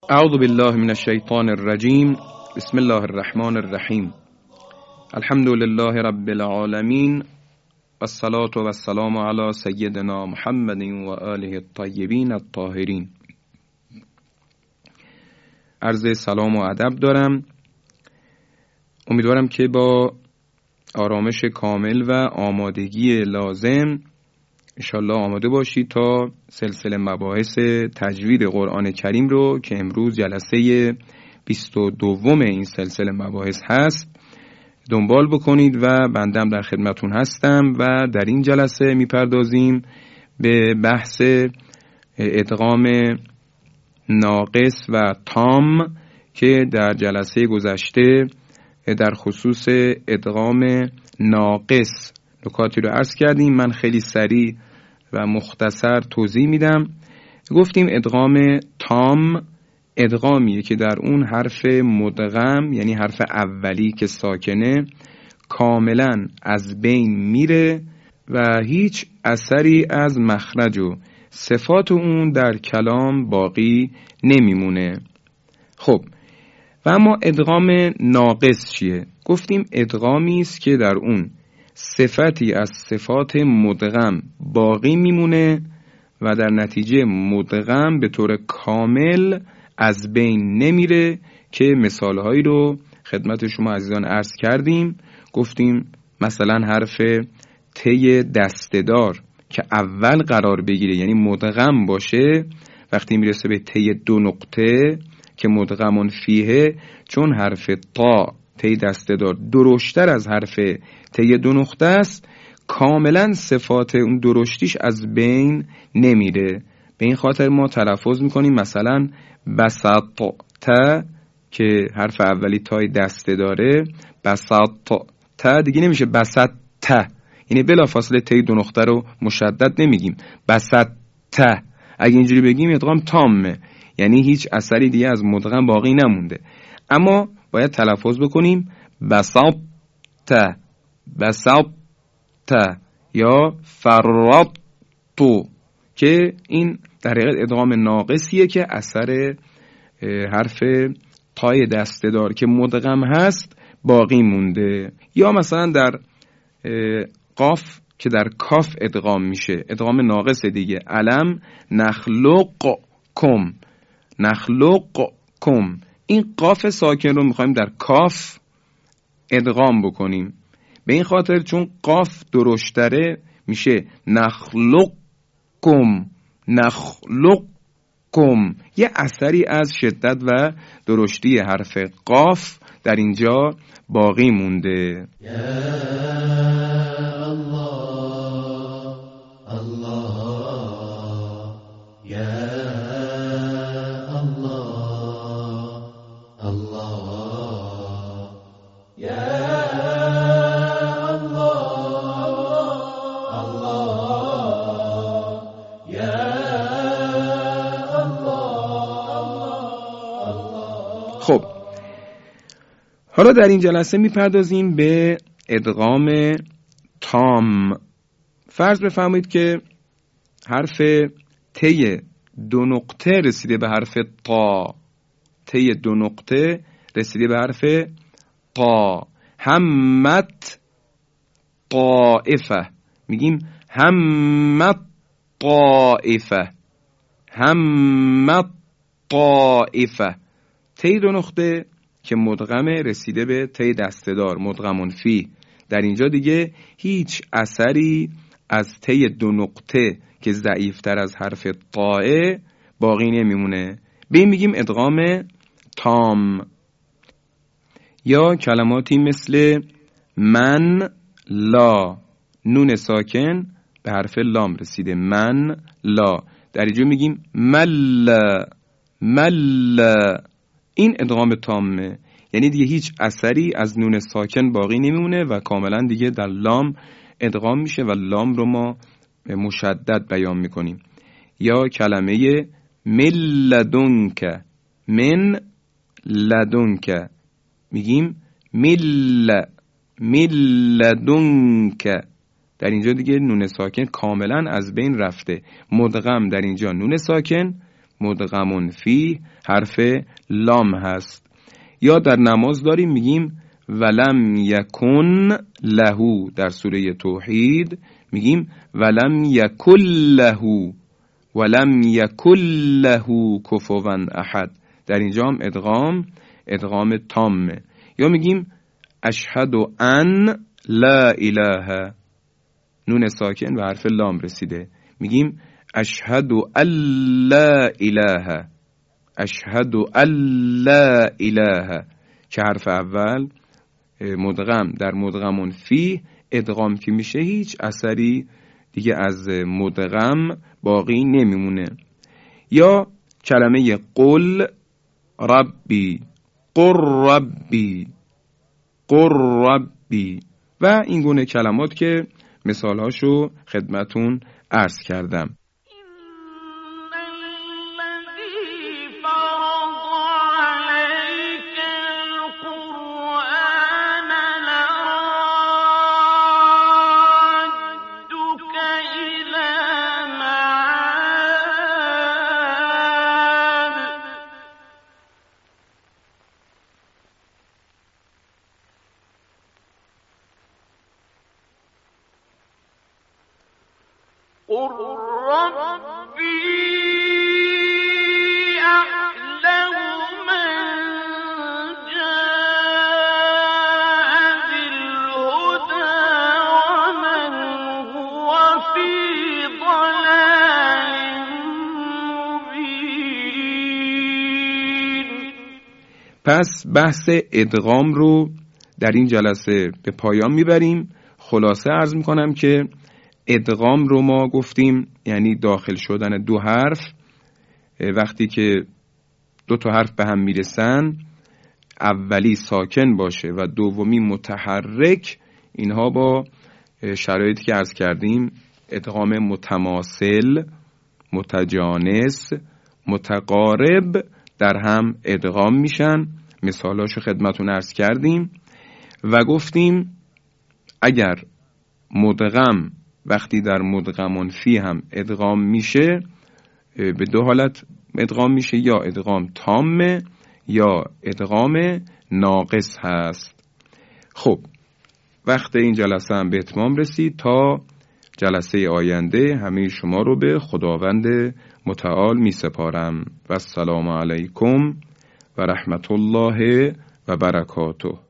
اعوذ بالله من الشیطان الرجیم. بسم الله الرحمن الرحیم. الحمد لله رب العالمین، والصلاة والسلام علی سیدنا محمد و آله الطیبین الطاهرین. عرض سلام و ادب دارم. امیدوارم که با آرامش کامل و آمادگی لازم انشالله آماده باشید تا سلسله مباحث تجوید قرآن کریم رو که امروز جلسه 22 این سلسله مباحث هست دنبال بکنید و بندم در خدمتون هستم. و در این جلسه میپردازیم به بحث ادغام ناقص و تام که در جلسه گذشته در خصوص ادغام ناقص نکاتی رو عرض کردیم. من خیلی سریع و مختصر توضیح میدم. گفتیم ادغام تام ادغامیه که در اون حرف مدغم یعنی حرف اولی که ساکنه کاملا از بین میره و هیچ اثری از مخرج و صفات اون در کلام باقی نمیمونه. خب و اما ادغام ناقص چیه؟ گفتیم ادغامی است که در اون صفتی از صفات مدغم باقی میمونه و در نتیجه مدغم به طور کامل از بین نمیره که مثالهایی رو خدمت شما عزیزان عرض کردیم. گفتیم مثلا حرف ته دسته‌دار که اول قرار بگیره یعنی مدغم باشه وقتی میرسه به ته دو نقطه که مدغمون فیه، چون حرف تا ته دسته‌دار درشتر از حرف ته دو نقطه است کاملا صفات اون درشتیش از بین نمیره. به این خاطر ما تلفظ میکنیم مثلا بسط که حرف اولی تای دسته داره، بسط دیگه نمیشه بسط یعنی بلافاصله ته دو نقطه رو مشدد نمیگیم بسط. اگه اینجوری بگیم ادغام تامه یعنی هیچ اثری دیگه از مدغم باقی نمونده. اما باید تلفظ بکنیم بسط یا فرط که این در حقیقت ادغام ناقصیه که اثر حرف تای دسته‌دار که مدغم هست باقی مونده. یا مثلا در قاف که در کاف ادغام میشه ادغام ناقص دیگه. علم نخلقکم این قاف ساکن رو میخوایم در کاف ادغام بکنیم. به این خاطر چون قاف درشتره میشه نخلقکم. یه اثری از شدت و درشتی حرف قاف در اینجا باقی مونده. یا الله الله یا الله الله یا خب حالا در این جلسه میپردازیم به ادغام تام. فرض بفرمایید که حرف ته دو نقطه رسیده به حرف تا، ته دو نقطه رسیده به حرف تا. همت طائفه میگیم همت طائفه. ته دو نقطه که مدغمه رسیده به ته دسته‌دار مدغمون فی. در اینجا دیگه هیچ اثری از ته دو نقطه که ضعیفتر از حرف طائه باقی نمیمونه. به این میگیم ادغام تام. یا کلماتی مثل من لا، نون ساکن به حرف لام رسیده، من لا. در اینجا میگیم مل. این ادغام تامه یعنی دیگه هیچ اثری از نون ساکن باقی نمیمونه و کاملا دیگه در لام ادغام میشه و لام رو ما مشدد بیان میکنیم. یا کلمه من لدنک میگیم لدنک. در اینجا دیگه نون ساکن کاملا از بین رفته. مدغم در اینجا نون ساکن مدغم فیه حرف لام هست. یا در نماز داریم میگیم ولم یکن له، در سوره توحید میگیم ولم یکن له ولم یکن له کفوا احد، در اینجا هم ادغام تامه. یا میگیم اشهد ان لا اله، نون ساکن و حرف لام رسیده، میگیم اشهد ان لا اله، اشهد ان لا اله، که حرف اول مدغم در مدغم فیه ادغام که میشه هیچ اثری دیگه از مدغم باقی نمیمونه. یا کلمه قل ربی، قل ربی، قل ربی و این گونه کلمات که مثالهاشو خدمتون عرض کردم. قل ربي أعلم من جاء بالهدى ومن هو في ضلال مبين. پس بحث ادغام رو در این جلسه به پایان میبریم. خلاصه عرض میکنم که ادغام رو ما گفتیم یعنی داخل شدن دو حرف، وقتی که دو تا حرف به هم میرسن اولی ساکن باشه و دومی متحرک، اینها با شرایطی که عرض کردیم ادغام متماثل، متجانس، متقارب در هم ادغام میشن. مثالاشو خدمتون عرض کردیم و گفتیم اگر مدغم وقتی در مدغم فی هم ادغام میشه به دو حالت ادغام میشه، یا ادغام تامه یا ادغام ناقص هست. خب وقت این جلسه هم به اتمام رسید. تا جلسه آینده همه شما رو به خداوند متعال می سپارم و السلام علیکم و رحمت الله و برکاته.